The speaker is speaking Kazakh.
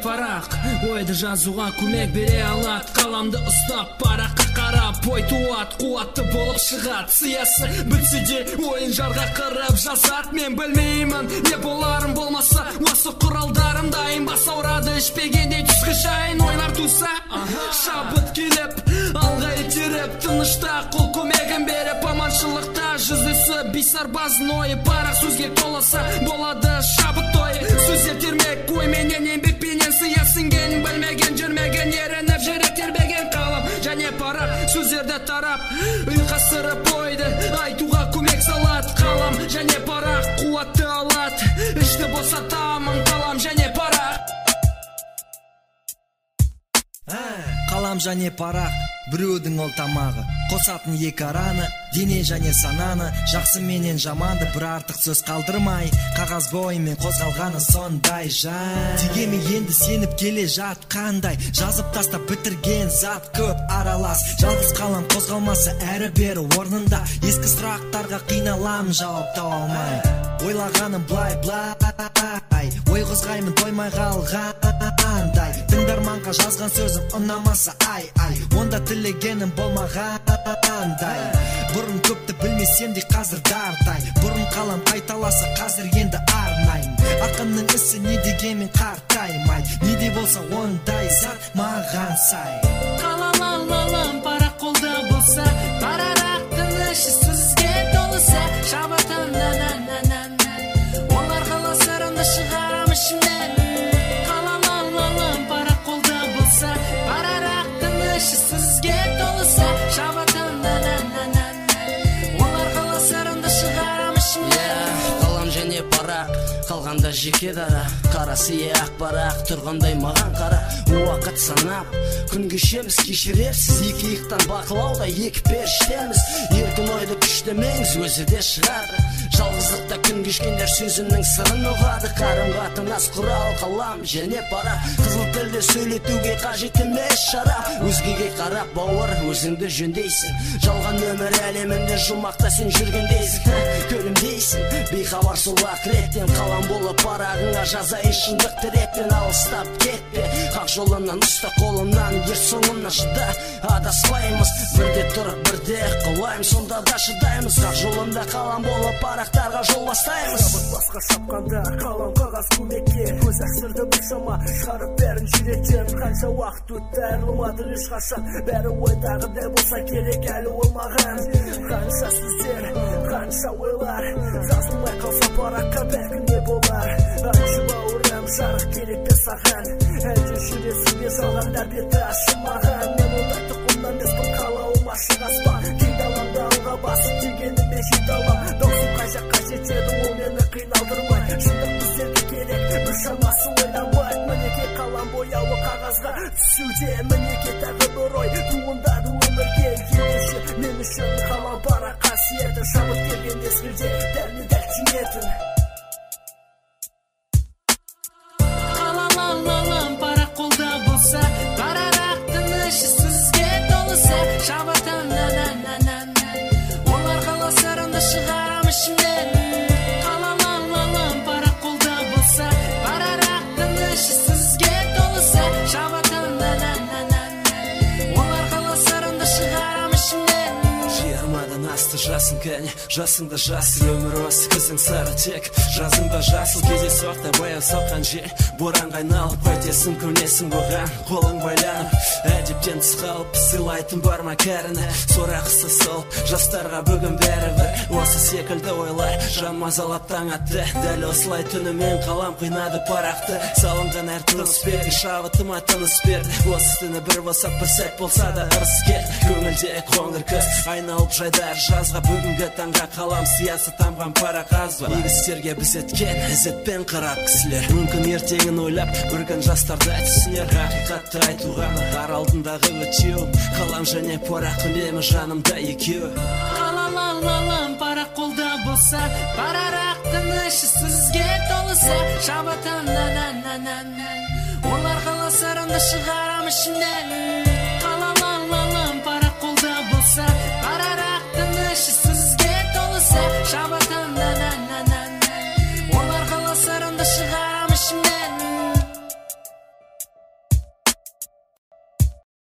парақ ойды жазуға көмек бере алат, қаламды ұстап параққа қарап ой туат, қуатты болып шығат. Сиясы бітсе де ойын жарға қырып жазат. Мен білмеймін не боларым болмаса, осы құралдарым дайын. Бас ауырады ішпегендей түскі шайын, ойлар туса шабыт келіп алға итеріп, тынышта қол көмегін беріп, аманшылықта жүздесі бейсарбаздың ойы. Парақ сөзге толаса болады шабыт той, сөздер термек ойменен еңбекпенен сия сіңген, білмеген жүрмеген ерініп жүрек тербеген. Қалам және парақ сөздерді тарап ұйқастырып ойды айтуға көмек салат. Қалам және парақ қуатты алат, ішті босатамын. Қалам және парақ. Қалам және парақ біреудің ол тамағы, қосатын екі араны, дене және сананы, жақсы менен жаманды бір артық сөз қалдырмай, қағаз бойымен қозғалғаны сондай жай. Дегеме енді сеніп келе жатқандай, жазып тастап бітірген зат көп аралас. Жалғыз қалам қозғалмасы әрі бері орнында, ескі сұрақтарға қиналам жауап таба алмай. Ойлағаным блай, ой қозғаймын тоймай қалғандай. Тыңдарманға жазған сөзім ұнамаса ай, онда тілегенім болмағандай. Бұрын көпті білмесем де қазір дардай, бұрын қалам қайталаса қазір енді арнаймын. Ақынның ісі не дегенмен қартаймай, не де болса ондай зат маған сай. Қалам парақ қолда болса, парарақтың іші сөзге толыса, шабытын олар қаласырымды шығарам ішімнен. Қалам парақ қолда болса, парарақтың іші сөзге толыса, шабытын олар қаласырымды шығарам ішімнен. Қалам және парақ қалғанда жеке дара, қарасы ақ парақ тұрғандай маған қара. Уақыт санап күн кешеміз, кешірерсіз екі иықтан бақылауда екі періштеміз. Еркін ойды күштемеңіз, өзі де шығады. Жалғыздықта күн кешкендер сөзімнің сырын ұғады. Қарым-қатынас құрал қалам және парақ, қызыл тілде сөйлетуге қажет емес шара. Өзгеге қарап бауыр өзіңді жөндейсің, жалған өмір әлемінде жұмақта сен жүргендейсің. Көлімдейсің бейхабар сол ақыреттен, қалам болып парағыңа жазайын шындықты реттен. Алыстап кетпе хақ жолынан, ұста қолымнан, ер соңымнан шыда. Адаспаймыз, бірде тұрып бірде құлаймыз, сонда да шыдаймыз. Хақ жолында қалам болып парақтарға жол бастаймыз. Шабыт басқа шапқанда қалам қағаз көмекке, көз әсірді біршама шығарып бәрін жүректен. Қанша уақыт өтті айырылмады ешқашан, бәрі ойдағыдай болса керек әлі ол маған. Қанша сөздер, қанша ойлар, жазылмай қалса параққа бәлкім не болар. Аңшы бауырым жарық керек пе саған, әлде жүресің бе жалғандар беті ашылмаған. Мен ондай тұқымнан еспін, қалауым ашық аспан, кең даламды алға басып дегенім жете алам. Даусым қай жаққа жетеді ол мені қиналдырмай, шындық біздерге керек бір шамасы ойламай. Мінеке қалам бояуы қағазға түсуде, мінеке тағы бір ой туындады өмірге. Ендеше мен үшін қалам парақ қасиеті, шабыт келген мезгілде дәлме дәл тиетін. Қалам парақ қолда болса, парарақтың іші сөзге толыса, шабытын олар қаласырымды шығарам ішімнен. Қалам парақ қолда болса, парарақтың іші сөзге толыса, шабытын олар қаласырымды шығарам ішімнен. Жиырмадан асты жасың кәне, жасыңда жасыл өмір осы кізің сары тек. Жазыңда жасыл кездейсоқта баяу соққан жел, боранға айналып қайтесің көнесің бұған қолың байланып. Әдептен тыс қалып сыйлайтын бар ма кәріні, сорақысы сол жастарға бүгін бәрібір осы секілді ойлар жан мазалап таң атты. Дәл осылай түнімен қалам қинады парақты, салынған әр тыныс берді, шабытыма тыныс берді. Осы түні бір босап бір сәт болса да ырыс кел, көңілде қоңыр күз айналып жайдар жазға. Бүгінгі таңға қалам сиясы тамған парақ аз ба, егістерге біз еткен ізетпен қарап кісілер. Мүмкін ертеңін ойлап бір күн жастарда түсінер, ақиқатты айтуғаны ар алдындағы өтеу. Қалам және парақ үнемі жанымда екеуі. Қалам парақ қолда болса, парарақтың іші сөзге толыса, шабытын олар қаласырымды шығарам ішімнен.